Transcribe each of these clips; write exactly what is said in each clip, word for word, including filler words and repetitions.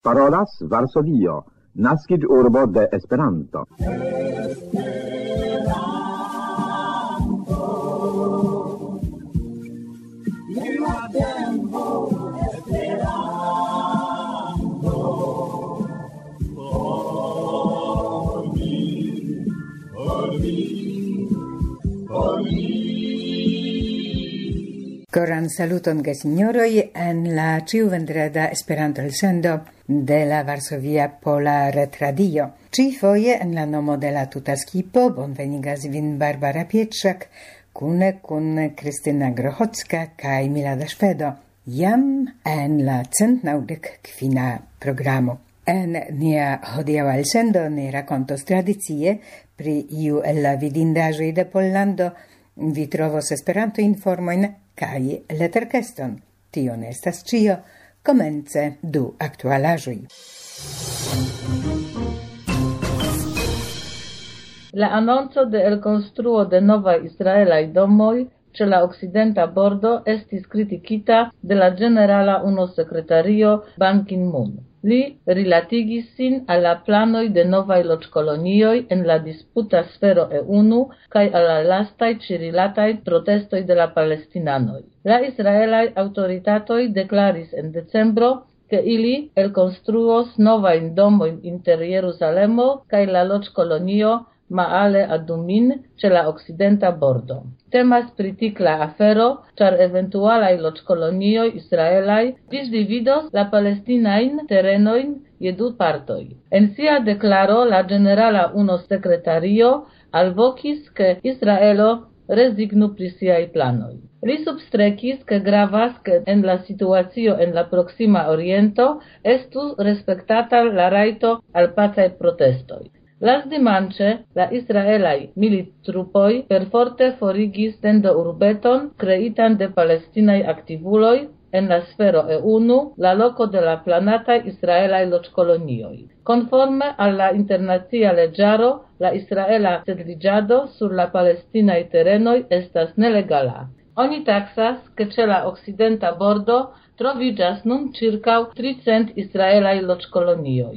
Parolas Varsovio, naskiĝurbo de Esperanto. Coran saluton gesignoroi en la ciuvendreda Esperanto elsendo de la Varsovia Pola Retradio. Ci foje en la nomo de la tuta skipo bonvenigas vin Barbara Pietrzak, kune kun Krystyna Grochocka kaj Milada Szwedo, jam en la cent naŭdek kvina programo. En nia hodiaŭa elsendo ni rakontos tradicie pri iu el la vidindaĵoj de Pollando. Vi trovos Esperanto informojn kaj leterkeston. Tio ne estas ĉio. Komence du aktualaĵoj. La anonco de elkonstruo de novaj israelaj domoj ĉe la okcidenta bordo estis kritikita de la ĝenerala unusekretario Ban Ki-moon. Li rilatigis sin al la planoj de novaj loĝkolonioj en la disputa sfero E unu kaj al la lastaj ĉi-rilataj protestoj de la palestinanoj. La israelaj aŭtoritatoj deklaris en decembro ke ili elkonstruos novajn domojn inter Jerusalemo kaj la loĝkolonio Maale Adumin ĉe la okcidenta bordo. Temas pri tikla afero, ĉar eventualaj loĝkolonioj israelaj disdividos la palestinajn terenojn je du partoj. En sia deklaro la ĝenerala unusekretario alvokis, ke Israelo rezignu pri siaj planoj. Li substrekis, ke gravas, ke en la situacio en la Proksima Oriento estu respektata la rajto al pacaj protestoj. Las dimanĉe la israelaj milittrupoj perforte forigis tendo urbeton kreitan de palestinaj aktivuloj en la sfero E unu, la loko de la planataj israelaj loĝkolonioj. Konforme al la internacia leĝaro, la israela setliĝado sur la palestinaj terenoj estas nelegala. Oni taksas, ke ĉe la okcidenta bordo troviĝas nun ĉirkaŭ tricent israelaj loĝkolonioj.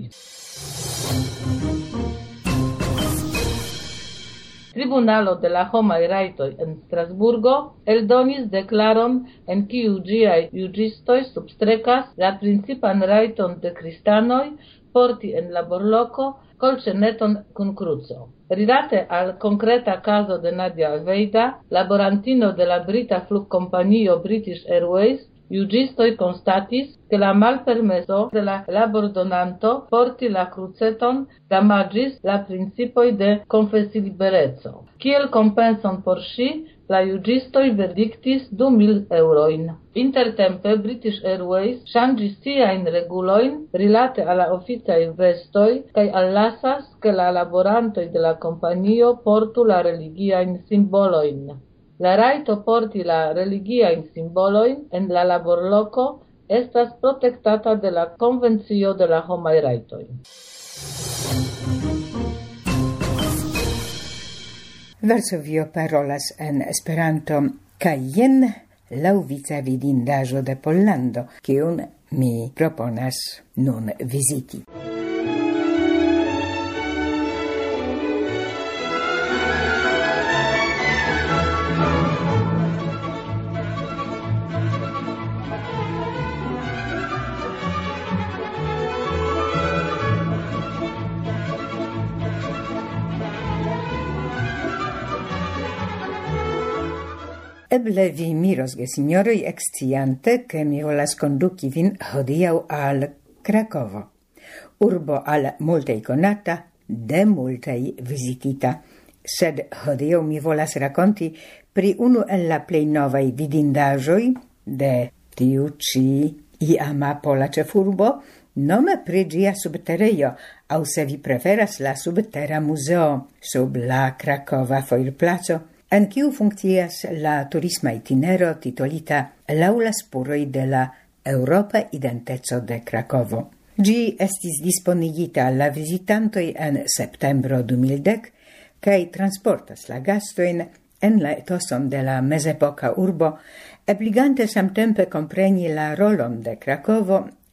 Tribunalo de la homaj rajtoj en Strasburgo eldonis deklaron en kiu ĝiaj juĝistoj substrekas la principan rajton de kristanoj porti en laborloko kolĉeneton kun kruco. Rilate al konkreta kazo de Nadia Aveida, laborantino de la brita flugkompanio British Airways, juĝistoj konstatis, ke la malpermeso de la labordonanto porti la kruceton damaĝis la principoj de konfesilibereco. Kiel kompenson por ŝi, la juĝistoj verdiktis du mil eŭrojn. Intertempe British Airways ŝanĝis siajn regulojn rilate al la oficaj vestoj kaj allasas, ke la laborantoj de la kompanio portu la religiajn simbolojn. La rajto porti la religiajn simbolojn en la laborloko estas protektata de la Konvencio de la Homaj Rajtoj. Varsovio parolas en Esperanto kaj jen laŭvica vidindaĵo de Pollando, kiun mi proponas nun viziti. Eble vi miros, gesignoroj, eksciante, ke mi volas konduki vin hodiaŭ al Krakovo, urbo al multaj konata, de multaj vizitita. Sed hodiaŭ mi volas rakonti pri unu el la plej novaj vidindaĵoj de tiu ĉi iama pola ĉefurbo, nome pri ĝia subterejo, aŭ se vi preferas la subtera muzeo sub la Krakova foirplaco, en kiu funkcias la turisma itinero titolita laŭ la spuroj de la Eŭropa identeco de Krakovo. Ĝi estis disponigita al la vizitantoj en septembro du mil dek kaj transportas la gastojn en la etoson de la mezepoka urbo, ebligante samtempe kompreni la rolon de Krakovo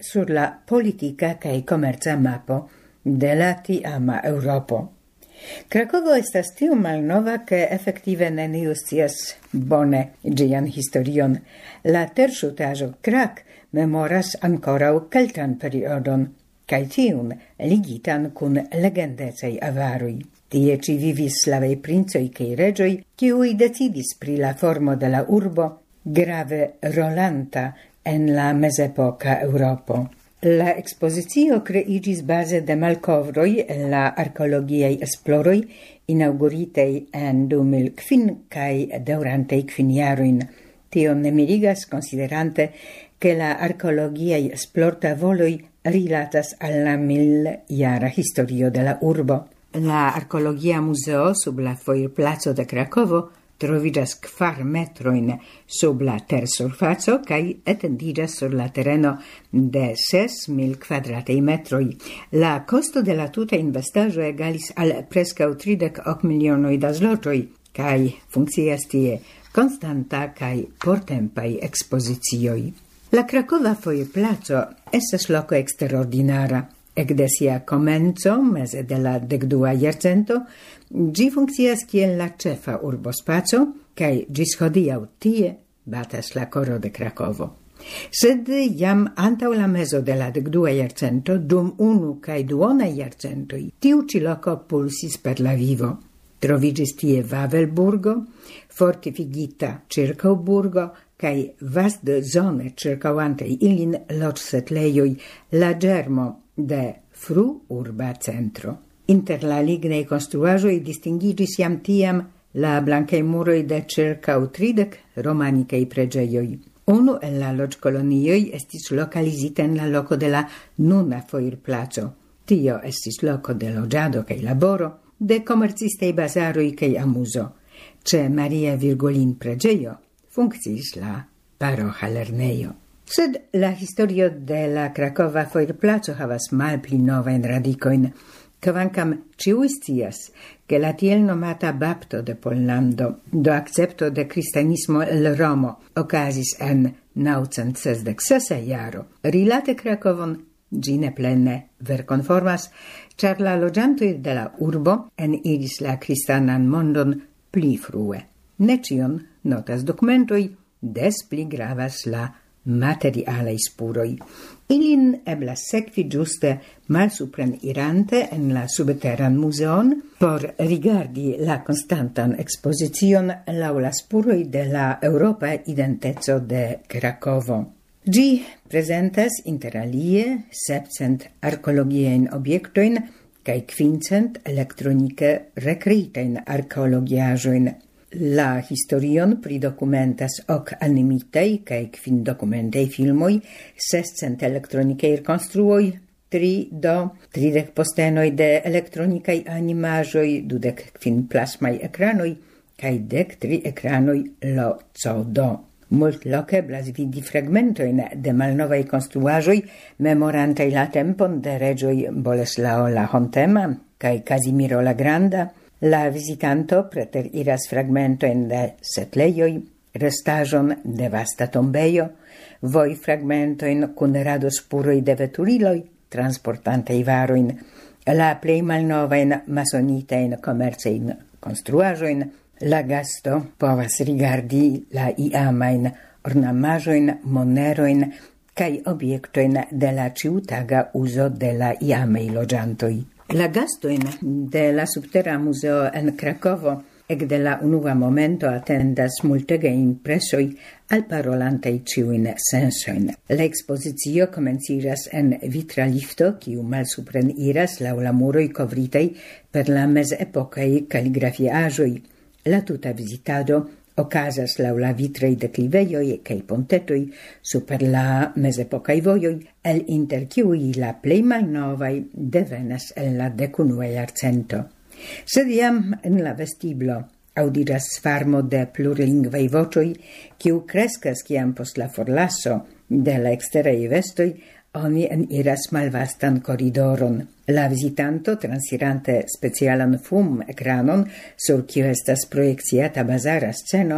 sur la politica cae commerza mapo de la tiama Europo. Krakovo estas tiu malnova che effektive neniu scias bone gian historion. La terŝutaĵo Krak memoras ankoraŭ kelkan periodon, kaj tiun ligitan kun legendecaj avaroj. Tie ci vivis slavaj princoj kaj reĝoj, kiuj decidis pri la formo de la urbo, grave rolanta en la mezepoka Europo. La exposizio creigis base de malcovroi en la archeologiei esploroi inauguritei en du mil kvin kai daurantei kvin jaroin. Tio ne mirigas considerante che la archeologiei esplorta voloi rilatas alla mil jara historio de la urbo. La archeologia museo sub la foirplaco de Krakovo trovigas kvar metroin sub la tersurfaco kai etendigas sur la terreno de ses mil kvadratei metroi. La costo de la tuta investaĵo egalis al preskaŭ tridek ok milionoj da zlotoj kai funkcias tie konstanta kai portempaj ekspozicioj. La Krakova foirplaco estas loko eksterordinara. Ekde sia komenco, meze de la dekdua jarcento, ĝi funkcias kiel la ĉefa urbospaco, kaj ĝis hodiaŭ tie batas la koro de Krakovo. Sed jam antaŭ la mezo de la dekdua jarcento, dum unu kaj duonaj jarcentoj, tiu ĉi loko pulsis per la vivo. Troviĝis tie Vavelburgo, fortifigita ĉirkaŭburgo, kaj vastzone ĉirkaŭante ilin loĝsetlejoj, la ĝermo de fru urba centro. Inter la lignei construaĵoj distingiĝis jam tiam la blankaj muroj de ĉirkaŭ tridek romanikaj preĝejoj. Unu el la loĝkolonioj estis lokalizita en la loko de la nuna foirplaco. Tio estis loko de loĝado kaj laboro, de komercistaj bazaroj kaj amuzo. Ĉe Maria Virgulin preĝejo funkciis la paroĥa lernejo. Sed la historio de la Krakova foirplaco havas malpli novajn radikojn, kvankam ĉiuj scias, ke la tiel nomata bapto de Pollando do akcepto de kristanismo el Romo okazis en naŭcent sesdek sesa jaro. Rilate Krakovon ĝi ne plene verkonformas, ĉar la loĝantoj de la urbo eniris la kristanan mondon pli frue. Ne ĉion notas dokumentoj, des pli gravas la materialei spuroi. Ilin eblas sekvi ĝuste malsupren irante en la subteran muzeon por rigardi la konstantan ekspozicion laŭ la spuroj de la eŭropa identeco de Krakovo. Ĝi prezentas inter alie sepcent arkeologiajn objektojn kaj kvincent elektronike rekreitajn arkeologiaĵojn. La historion pridokumentas ok animitei kaj kvin dokumentaj filmoj, sescent elektronikaj rekonstruoj, tri do tridek postenoj de elektronikaj animaĵoj, dudek kvin plasmaj ekranoj kaj dek tri ekranoj L C D. Multloke eblas vidi fragmentojn de malnovaj konstruaĵoj memorantaj la tempon de reĝoj Boleslao la Hontema kaj Kazimiro la Granda. La visitanto preter iras fragmentojn de setlejoj, restaĵon de vasta tombejo, voj fragmentojn kun radospuroj de veturiloj, transportantaj varojn, la plej malnovajn masonitajn komercajn konstruaĵojn. La gasto povas rigardi la iamajn ornamaĵojn, monerojn kaj objektojn de la ĉiutaga uzo de la iamaj loĝantoj. La gastoin de la subterra museo en Krakovo ekde la unua momento atendas multege impresoj alparolantej ĉiujn sensojn. La ekspozicio komenciras en vitra lifto, kiu malsupren iras laŭ la muroj kovritaj per la mezepokaj kaligrafiaĵoj. La tuta vizitado okazas laŭ la vitraj deklivejoj kaj pontetoj super la mezepokaj vojoj, el inter kiuj la plej malnovaj devenas el la dekunua jarcento. Sed jam en la vestiblo audiras svarmo de plurlingvaj voĉoj, kiu kreskas kiam post la forlaso de la eksteraj vestoj oni eniras malvastan koridoron. La visitanto, transirante specialan fum-ekranon, sur kiu estas projekciata bazara sceno,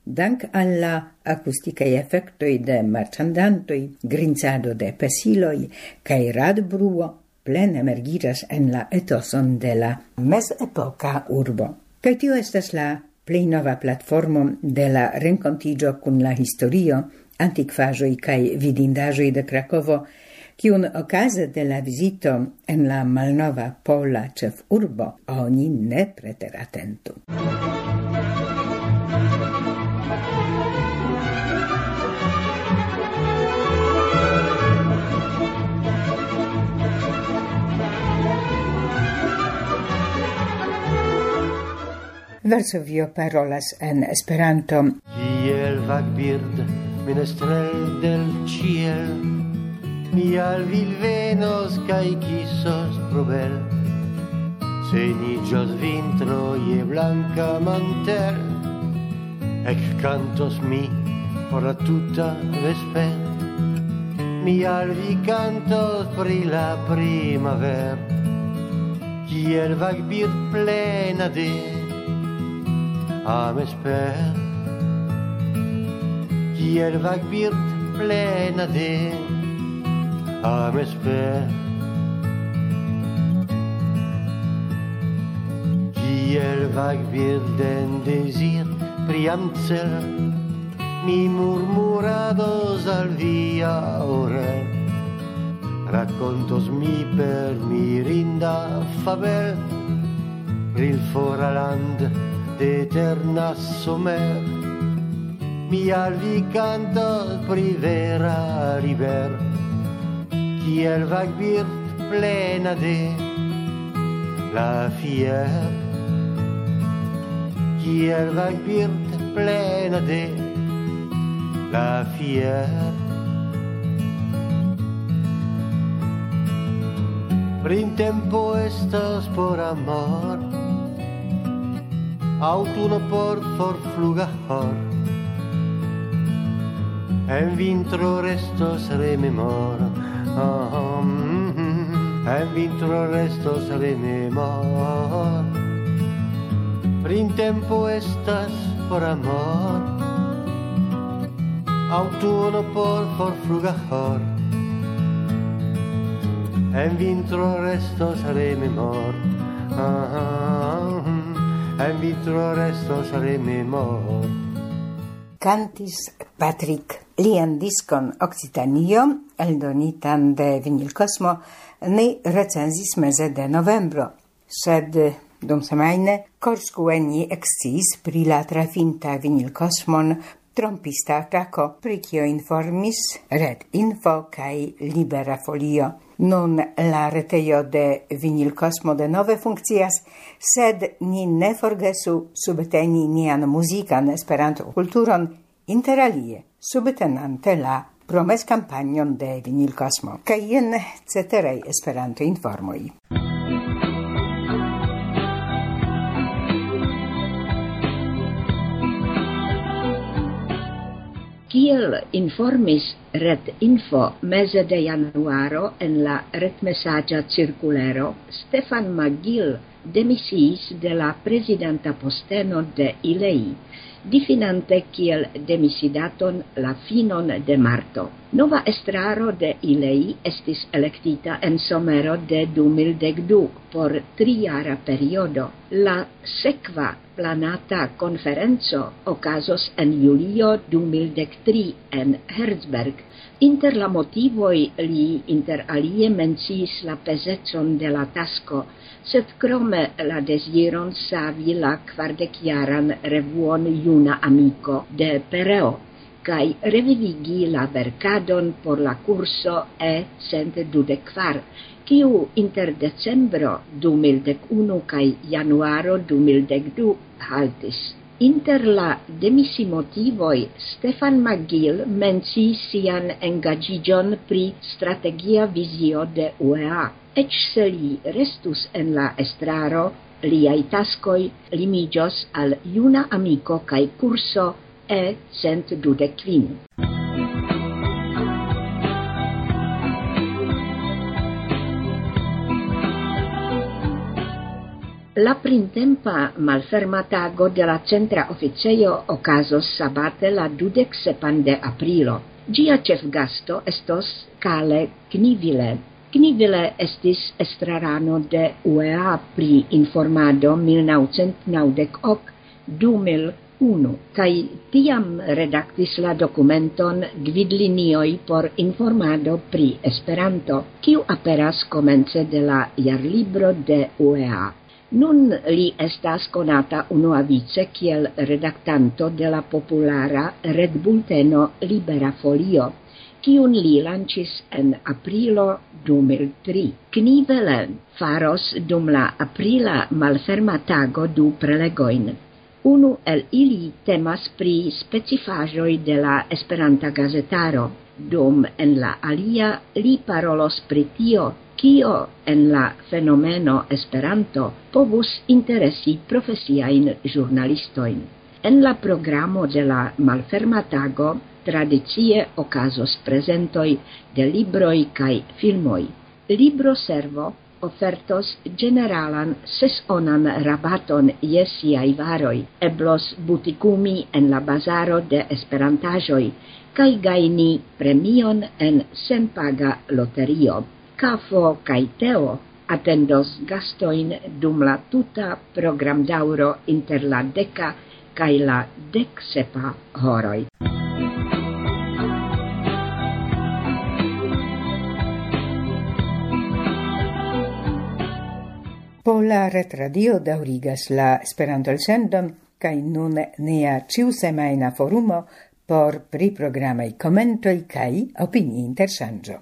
dank alla acusticae effectoi de marchandantoi, grinzado de pesiloi, cae radbruo, plen emergiras en la etoson de la mes-epoca urbo. Cae tio estas la plei nova platformo de la rencontigio cun la historio, antiquajoi cae vidindajoi de Krakovo, kiun ocase de la visito en la malnova pola cef urbo oni ne preter attentu. Varsovio parolas en Esperanto. Kiel vagbird, menestrel del ciel, mi al vil venos cae quisos probel, senigios vintro je blanca mantel, ec cantos mi por la tuta vesper, mi al vi cantos pri la primaver, kiel vagbird plena de am esper, kiel vagbird plena de am esper, kiel vagbird en desir priam cel, mi murmurados al via orel, racontos mi per mirinda fabel, ril fora land d'eterna somer, mi al vi cantos pri vera liber, kiel vagbird plena de la fier, kiel vagbird plena de la fier. Printempo estas por amor, autunno por forflugahor, en vintro restos rememoro, oh, mm, mm, en vintro restos rememoro. Printempo estas por amor, autunno por forflugahor, en vintro restos rememoro, oh, mm, en vintro restos rememor. Cantis Patrick lian diskon Occitanio, eldonitan de Vinyl Cosmo, ni recenzis meze de novembro, sed dum semajne Korskueni eksciis pri la trafinta Vinyl Cosmon trompista atako, pri kio informis Red Info kaj Libera Folio. Nun la retejo de Vinyl Cosmo de nove funkcias, sed ni ne forgesu subteni nian muzikan Esperanto-kulturon, inter alie subtenante la promes-kampanjon de Vinyl Cosmo. Kaj jen ceteraj Esperanto-informoj. Kiel informis Red Info meze de januaro en la retmesaĝa cirkulero, Stefan Magill demisiis de la prezidenta posteno de Ilei, difinante kiel demisidaton la finon de marto. Nova estraro de Ilei estis elektita en somero de du mil du por trijara periodo. La sekva planata konferenco okazos en julio du mil tri en Herzberg. Inter la motivoj li inter alie menciis la pezecon de la tasko, sed krome la deziron savi la kvardekjaran revuon Juna Amiko de Pereo, kaj revivigi la verkadon por la kurso E cent dudek kvar, kiu inter decembro du mil unu kaj januaro du mil du haltis. Inter la demisimotivoj Stefan Magill menciis sian engaĝiĝon pri strategia vizio de U E A. Eĉ se li restus en la estraro, liaj taskoj limiĝos al Juna Amiko kaj kurso E cent dudek kvin. La printempa malfermatago de la centra officejo okazos sabate la dudek sepan de aprilo. Gia ĉefgasto estos Kalle Knivile. Knivile estis estrarano de U E A pri informado mil naŭcent naŭdek ok du mil unu, kaj tiam redaktis la dokumenton Gvidlinioj por informado pri Esperanto, kiu aperas komence de la jarlibro de U E A. Nun li estas konata unuavice kiel redaktanto de la populara redbulteno Libera Folio, kiun li lanĉis en aprilo du mil tri. Knivele faros dum la aprila malferma tago du prelegojn. Unu el ili temas pri specifaĵoj de la Esperanta gazetaro, dum en la alia li parolos pri tio, kio en la fenomeno Esperanto povus interesi profesiajn ĵurnalistojn. En la programo de la malferma tago tradicie okazos prezentoj de libroj kaj filmoj. Libroservo ofertos generalan sesonan rabaton je siaj varoj. Eblos butikumi en la bazaro de esperantaĵoj kaj gajni premion en senpaga loterio. Kafo kaj teo atendos gastojn dum la tuta programdaŭro inter la deka kaj la deksepa horoj. Pola retradio daŭrigas la Esperanto-elsendon kaj nun nia ĉiusemajna forumo por priprogramaj komentoj kaj opini-interŝanĝo.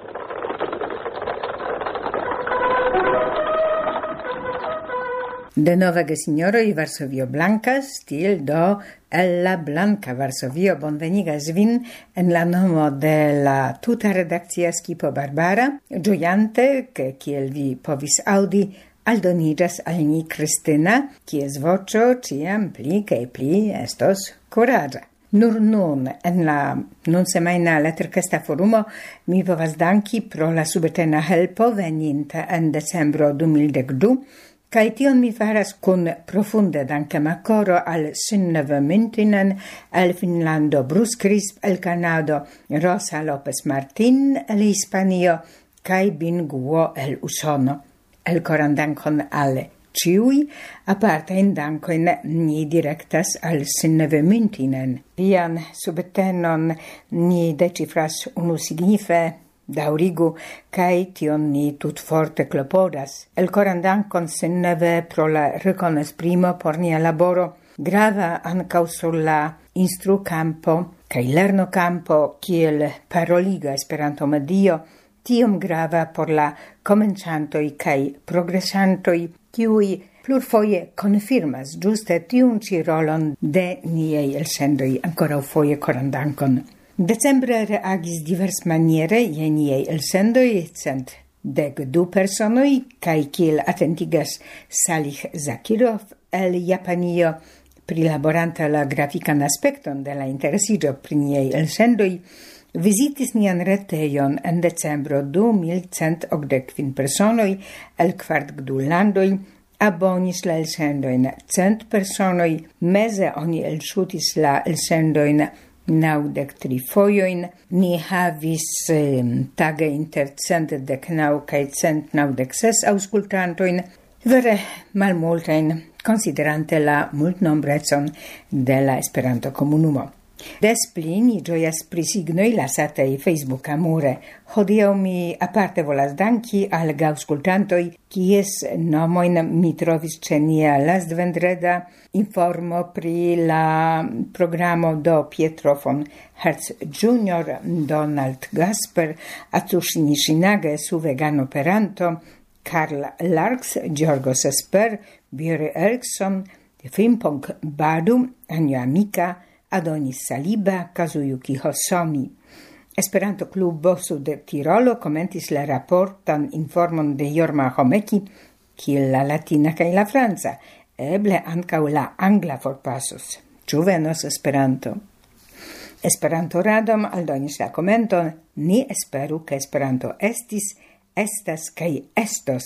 De nova gesignoroj Varsovio Blanka, stil do Ella Blanka Varsovio bonvenigas vin en la nomo de la tuta redakcia skipo Barbara, ĝojante, ke kiel vi povis aŭdi, aldoniĝas al ni Kristina, kies voĉo ĉiam pli kaj pli estos kuraĝa. Nur nun, en la nun semajna leterkesta forumo, mi povas danki pro la subtena helpo veninta en decembro du mil dekdu, kaj tion mi faras kun profunde dankema koro al Synnöve Myntinen, el Finnlando Bruce Crisp, el Kanado Rosa Lopez Martin, el Hispanio, kaj Bin Guo el Usono. El koran dankon al ĉiuj, apartajn dankojn ni direktas al Synnöve Myntinen. Vian subtenon ni decifras unusignife, daŭrigu, kaj tion ni tutforte klopodas. El koran dankon Synnöve pro la rekonesprimo por nia laboro, grava ankaŭ sur la instrukampo kaj lernokampo kiel paroliga Esperanto-medio, tiom grava por la komencantoj kaj progresantoj, kiuj plurfoje konfirmas ĝuste tiun ĉi rolon de niaj elsendoj. Ankoraŭfoje koran dankon. Decembre reagis diversmaniere je niaj elsendoj, cent dek du personoj, kaj kiel atentigas Salih Zakirov el Japanio, prilaboranta la grafikan aspekton de la interesiĝo pri niaj elsendoj, visitis nian retejon en decembro du mil cent okdek kvin personoj el kvardek du landoj, abonis la elsendojn cent personoj, meze oni elŝutis la elsendojn naŭdek tri fojojn, ni havis eh, tage inter cent dek naŭ kaj cent naŭdek ses aŭskultantojn, vere malmultajn, konsiderante la multnombrecon de la Esperanto-komunumo. Des pli ni ĝojas pri signoj lasataj Facebooka mure. Hodiaŭ mi aparte volas danki al gaŭskultantoj, kies nomojn mi trovis ĉe nia lastvendreda informo pri la programo do Pietro von Hertz junior, Donald Gasper, Atsushi Nishinage, Suvegano Peranto, Karl Larks, Georgos Esper, Björn Eriksson, Frimpong Badu, Anja Mika, Adonis Saliba, Kazuyuki Hosomi. Esperanto Klubo Sud Tirolo commentis la raportan informon de Jorma Homeki, kiel la latina kaj la franca, eble ankaŭ la angla forpasos. Ĉu venos Esperanto? Esperanto Radom aldonis la komenton: ni esperu ke Esperanto estis, estas kaj estos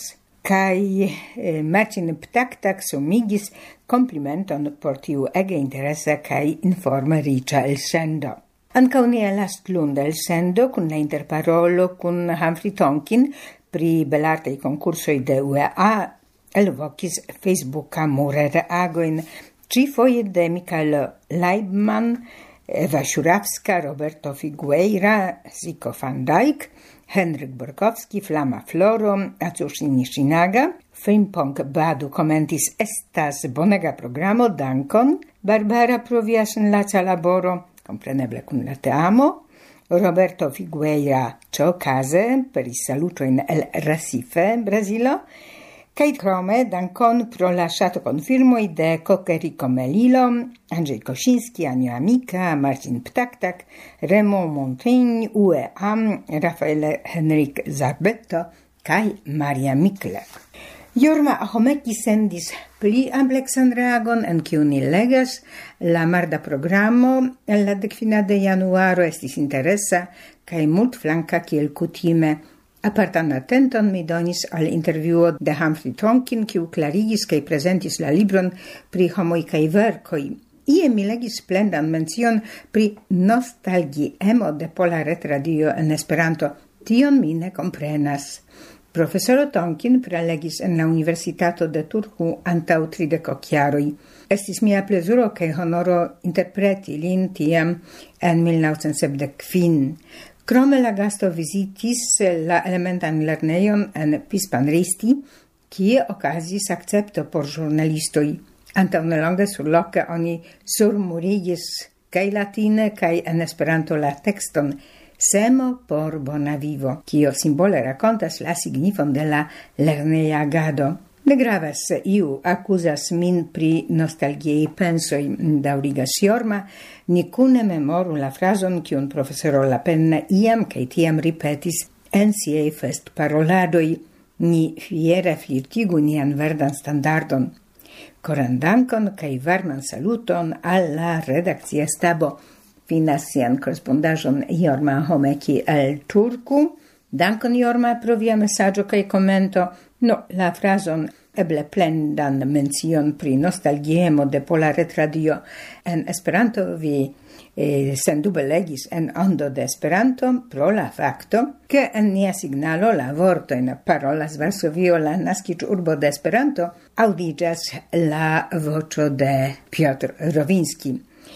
Kai eh, Marcin Ptaktak sumigis complimenton por tiu ege interesa kai informa riĉa elsendo. Ankaŭ nia lastlunda elsendo kun la interparolo kun Humphrey Tonkin pri belartaj konkursoj de U E A elvokis Facebooka murreagojn, ĉifoje de Michael Leibman, Eva Szurawska, Roberto Figueira, Zico van Dijk, Henryk Borkowski, Flama Floro, Atsushi Nishinaga, Frimpong Badu commentis estas bonega programo, dankon, Barbara pro via senlaca laboro, compreneble kun la teamo, Roberto Figueira ĉiuokaze per salutojn el Recife, Brazilo, kaj krome dankon pro la ŝatokonfirmoj de Kokeriko Melilo, Andrzej Kosiński, Anio Amika, Marcin Ptaktak, Remo Montaigne, U E A, Rafael Henrik Zarbetto kaj Maria Mikle. Jorma Ahomeki sendis pli ampleksan reagon, en kiu ni legas: la marda programo el la dekvina de januaro estis interesa kaj multflanka kiel kutime. Apartan atenton mi donis al intervjuo de Humphrey Tonkin, kiu klarigis kaj prezentis la libron pri homoj kaj verkoj. Ie mi legis splendan mencion pri nostalgiemo de Pola Retradio en Esperanto. Tion mi ne komprenas. Profesoro Tonkin prelegis en la Universitato de Turku antaŭ tridek jaroj. Estis mia plezuro kaj honoro interpreti lin tiam en mil naŭcent sepdek kvin. Krome la gasto visitis la elementan lernejon en Pispanristi, kie okazis akcepto por ĵurnalistoj. Antaŭ nelonge surloke oni surmurigis kaj latine kaj en Esperanto la tekston Semo por bona vivo, kio simbole rakontas la signifon de la lerneja agado. Ne gravas se iu akuzas min pri nostalgiaj pensoj, daŭrigas Jorma, ni kune memoru la frazon kiun profesoro Lapenne iam kaj tiam ripetis en siaj festparoladoj: ni fiere flirtigu nian verdan standardon. Koran dankon kaj varman saluton al la redakcia stabo. Finas sian korespondaĵon Jorma Ahomeki el Turku. Dankon Jorma pro via mesaĝo kaj komento. No, la frazon eble plendan mencion pri nostalgiemo de Pola Retradio en Esperanto vi eh, sendube legis en Ondo de Esperanto pro la fakto, ke en nia signalo la vortojn parolas Varsovio, la naskiĝurbo de Esperanto, aŭdiĝas la voĉo de Piotr Rovinski.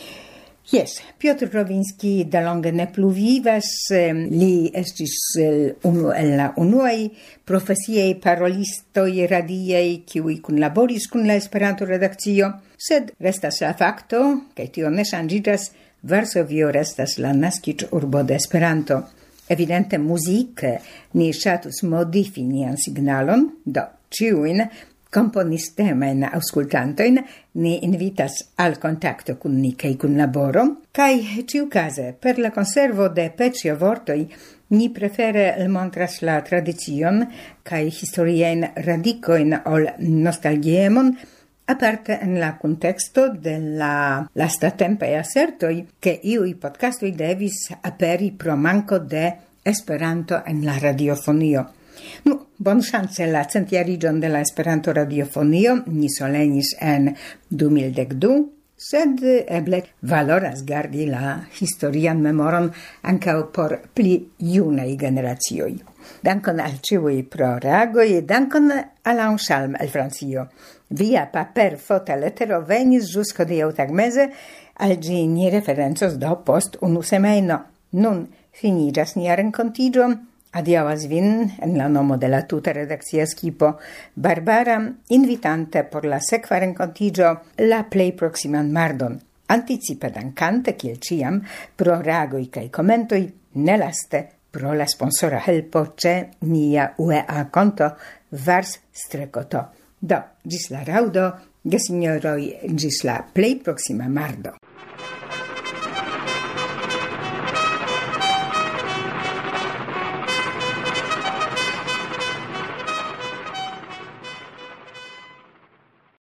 Yes, Piotr Rovinski delonge ne plu vivas, li estis unu el la unuaj profesiaj parolistoj radiaj, kiuj kunlaboris kun la Esperanto-redakcio, sed restas la fakto, kaj tio ne ŝanĝiĝas, Varsovio restas la naskiĝurbo de Esperanto. Evidente muzike ni ŝatus modifi nian signalon, do ĉiujn komponistemajn aŭskultantojn ni invitas al kontakto kun ni kaj kun laboro, kaj ĉiukaze per la konservo de peciovortoj ni prefere elmontras la tradicion kaj historiajn radikojn ol nostalgiemon, aparte en la kunteksto de la lastatempaj asertoj, ke iuj podcastoj devis aperi pro manko de Esperanto en la radiofonio. Nu, bon chance la centiarigion de la Esperanto radiofonio ni solenis en du mil dekdu, sed eble valoras gardi la historian memoron ankaŭ por pli junaj generacioj. Dankon al ĉiuj pro reagoj, dankon al Anselm el Francio. Via paper fotoletero venis ĵus hodiaŭ tagmeze, al ĝi ni referencos do post unu semajno. Nun finiĝas nia renkontiĝo. Adiaŭas vin en la nomo de la tuta redakcia skipo Barbara, invitante por la sekva renkontiĝo la plej proksiman mardon. Anticipe dankante, kiel ĉiam, pro reagoj kaj komentoj, ne laste pro la sponsora helpo ĉe nia U E A konto Vars Strekoto. Do, ĝis la raŭdo, gesinjoroj, ĝis la plej proksima mardo.